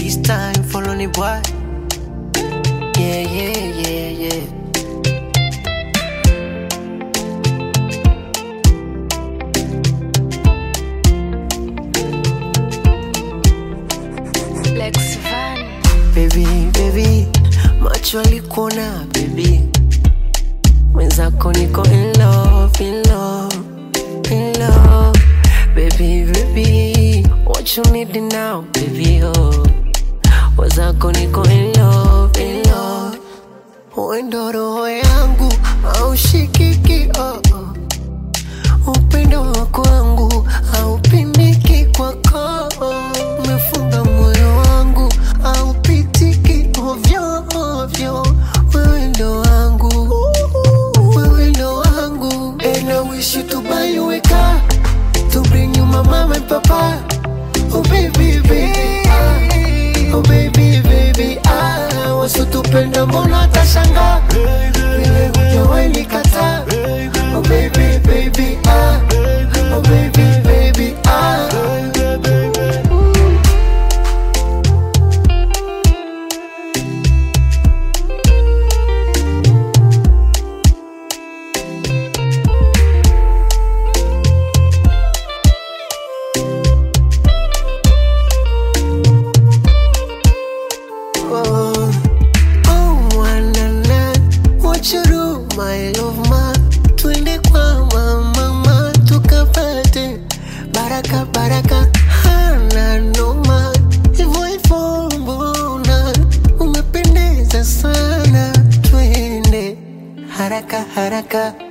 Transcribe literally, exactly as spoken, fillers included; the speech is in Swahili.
this time, follow me, boy. Yeah, yeah, yeah, yeah. Lex Van. Baby, baby, macho alikuona, baby. Mwenzako niko in love, in love, in love. Baby, baby, what you need now, baby, oh. Mwenzako niko in love, in love. Wendo roho yangu, haushikiki, oh, oh. Upendo wako wangu, haupimiki kwako. Umefunga moyo wangu, haupitiki ovyo, ovyo. Wewe ndo wangu, wewe ndo wangu. And I wish you to buy you a car, to bring you my mama and papa. Oh baby, baby, ah. Oh baby, baby, ah. Wasitupenda mbona atashanga, vile hujawahi nikataa. Oh baby, baby, ah. Oh baby, baby, ah. Oh, oh, wanana, what you do, my love, ma. Twende kwa mama, tukapate baraka, baraka. Hana noma, hivyo hivyo mbona umependeza sana. Twende haraka, haraka.